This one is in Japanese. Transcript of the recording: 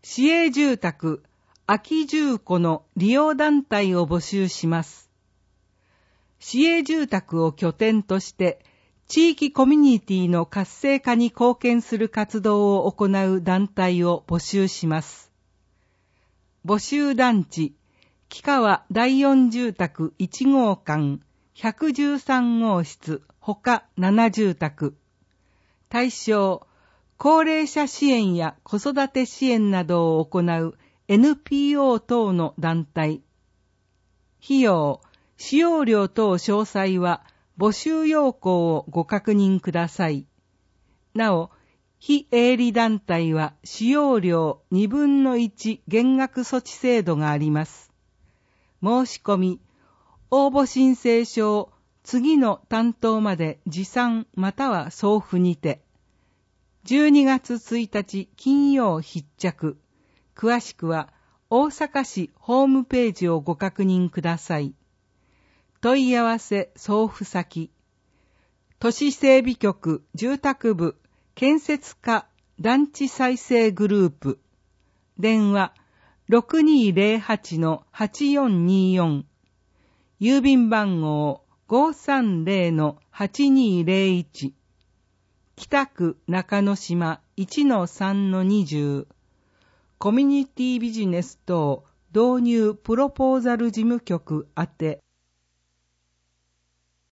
市営住宅空き住戸の利用団体を募集します。市営住宅を拠点として地域コミュニティの活性化に貢献する活動を行う団体を募集します。募集団地、木川第四住宅1号館113号室ほか7住宅。対象、高齢者支援や子育て支援などを行う NPO 等の団体。費用、使用料等詳細は募集要項をご確認ください。なお、非営利団体は使用料1/2減額措置制度があります。申し込み、応募申請書を次の担当まで持参または送付にて、12月1日金曜必着。詳しくは大阪市ホームページをご確認ください。問い合わせ送付先、都市整備局住宅部建設課団地再生グループ。電話 6208-8424。郵便番号 530-8201。北区中之島 1-3-20。コミュニティビジネス等導入プロポーザル事務局宛て。